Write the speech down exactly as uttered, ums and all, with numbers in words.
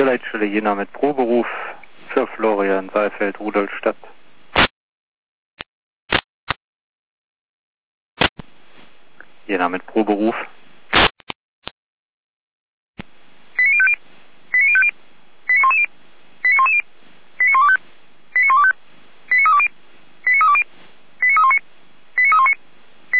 Leitstelle Jena mit Proberuf für Florian Saalfeld, Rudolstadt. Jena mit Proberuf.